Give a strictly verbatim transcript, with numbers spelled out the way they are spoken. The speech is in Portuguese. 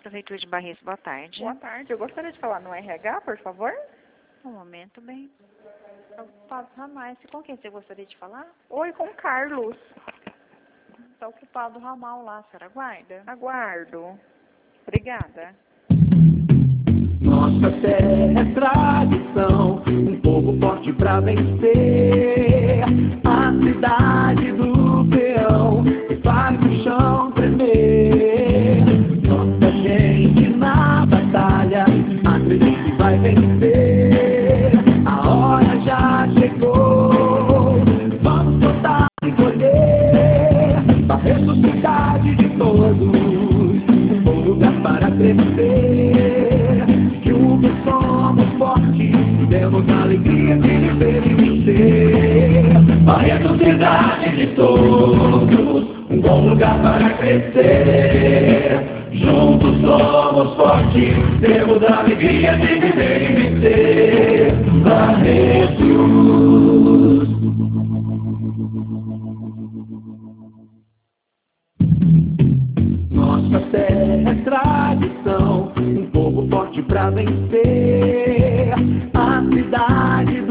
Prefeitura de Barretos, boa tarde. Boa tarde, eu gostaria de falar no R H, por favor. Um momento, bem. Ocupado ramal. Com quem você gostaria de falar? Oi, com Carlos. Está ocupado o ramal lá, a senhora aguarda? Aguardo. Obrigada. Nossa terra é tradição, um povo forte pra vencer. A cidade do peão que faz o chão tremer. Nossa gente na batalha, acredita que vai vencer. A hora já chegou, vamos plantar e colher. Barretos, cidade de todos, um bom lugar para crescer. Juntos somos fortes, temos a alegria de viver e vencer. Barretos, cidade de todos, um bom lugar para crescer. Juntos somos fortes, temos a alegria de viver e vencer. Barretos. Nossa terra é tradição, um povo forte pra vencer. A cidade